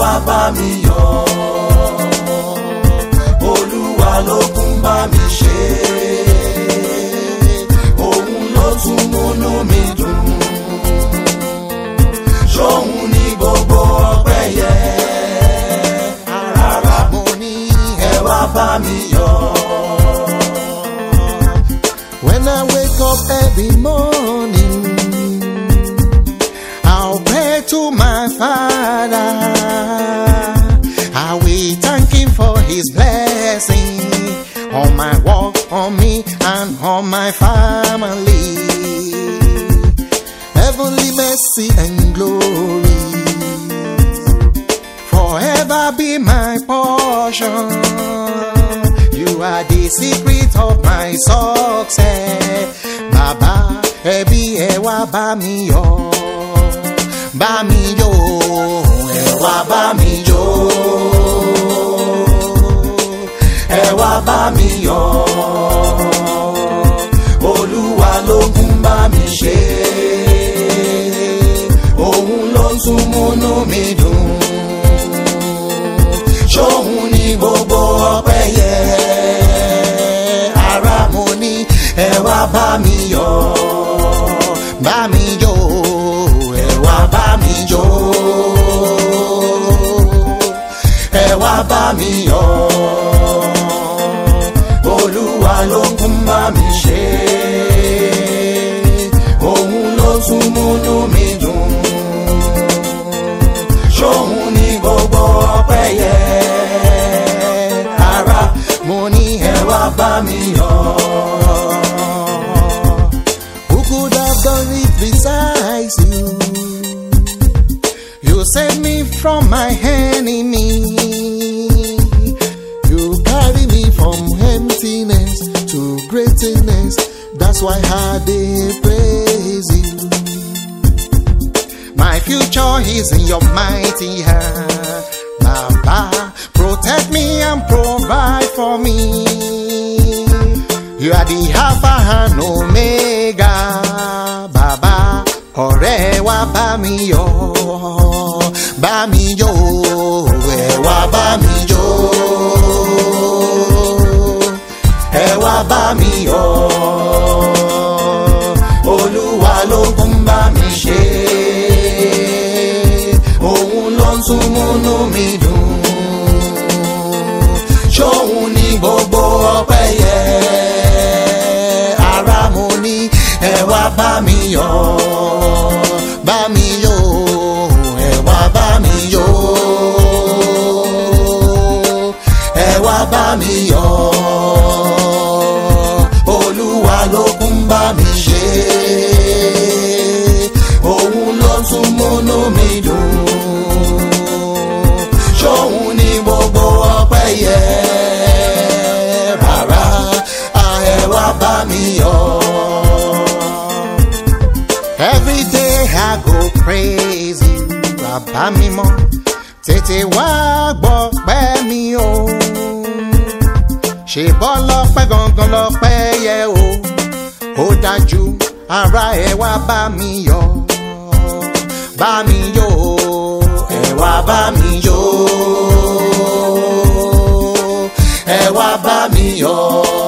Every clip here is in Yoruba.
wá bá mi yọ̀, Olúwa ló kún bá mi ṣe, òun ló tún múnú mi dùn, ṣóun ní gbogbo ọpẹ́ yẹ. Rárá mo ní ẹ wá bá mi yọ̀. When I wake up every morning, I'll pray to my Father. I will thank Him for His blessing on my walk, on me, and on my family. Heavenly mercy and glory forever be my portion. You are the secret of my success. Baba, ẹbí ẹ wá bá mi yọ̀, bá mi yọ̀, ẹ wá bá mi yọ̀, ẹ wá bá mi yọ̀, Olúwa ló kún bá mi ṣe, òun ló tún múnú mi dùn, ṣóun ní gbogbo ọpẹ́ yẹ. Ará mo ní ẹ wá bá mi yọ̀, bá mi yọ̀, ẹ wá bá mi yọ̀, ẹ wá bá mi yọ̀, Olúwa ló kún bá mi ṣe, òun ló tún múnú mi dùn, ṣóun ní gbogbo ọpẹ́ yẹ. Ará mo ní ẹ wá bá mi yọ̀. Who could have done it besides you? You saved me from my enemy. You carry me from emptiness to greatness. That's why I dey praise you. My future is in your mighty hand. Baba, protect me and provide for me. You are the Alpha and Omega. Baba, ọ̀rẹ́ wá bá mi yọ̀, bá mi yọ̀, ẹ wá bá mi yọ̀, ẹ wá bá mi yọ̀, Olúwa ló kún bá mi ṣe, òun ló tún múnú mi dùn, ṣóun ní gbogbo ọpẹ́ yẹ. Ará mo ní ẹ wá bá mi yọ̀, bá mi yọ̀, ẹ wá bá mi yọ̀, ẹ wá bá mi yọ̀, Olúwa ló kún bá mi ṣe, òun ló tún múnú mi dùn, ṣóun ní gbogbo ọpẹ́ yẹ. Rárá ẹ wá bá mi yọ̀. Every day I go praise you, bàbá mi mọ́, tètè wá gbọ́ pẹ́ mi o. Ṣé bọ́ lọ́pẹ́ gangan lọ́pẹ́ yẹ o, ó dájú, ará ẹ wá bá mi yọ̀, bá mi yọ̀, ẹ wá bá mi yọ̀, ẹ wá bá mi yọ̀,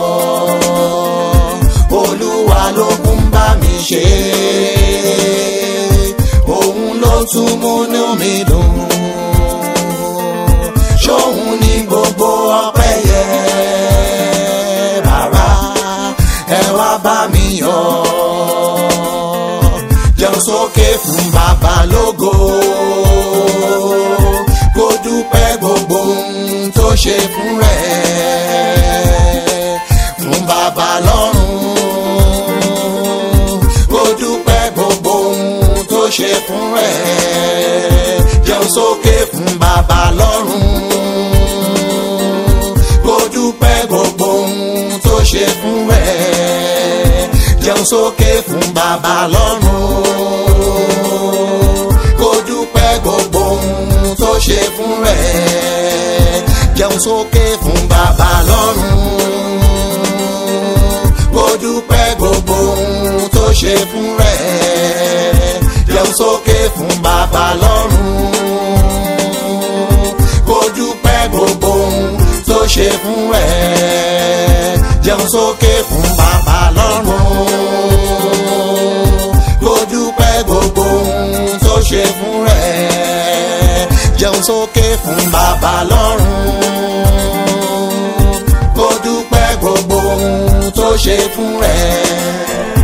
Olúwa ló kún bá mi ṣe, òun ló tún múnú mi dùn, ṣóun ní gbogbo ọpẹ́ yẹ. Rárá ẹ wá bá mi yọ̀, jẹun sókè fún Bàbá lógo, kó dúpẹ́ gbogbo ohun tó ṣe fún rẹ̀, fún Bàbá lọ́run, kó dúpẹ́ gbogbo ohun tó ṣe fún rẹ̀, jẹun sókè fún Bàbá lọ́run, kó dúpẹ́ gbogbo ohun tó ṣe fún rẹ̀, jẹun sókè fún Bàbá lọ́run, kó dúpẹ́ gbogbo ohun tó ṣe fún rẹ̀, jẹun sókè fún Bàbá lọ́run, kó dúpẹ́ gbogbo ohun tó ṣe fún rẹ̀, jẹun sókè fún Bàbá lọ́run. ṣe fún ẹ jẹun sókè fún bàbá lọ́run kó dúpẹ́ gbogbo ohun tó ṣe fún ẹ jẹun sókè fún bàbá lọ́run kó dúpẹ́ gbogbo ohun tó ṣe fún ẹ.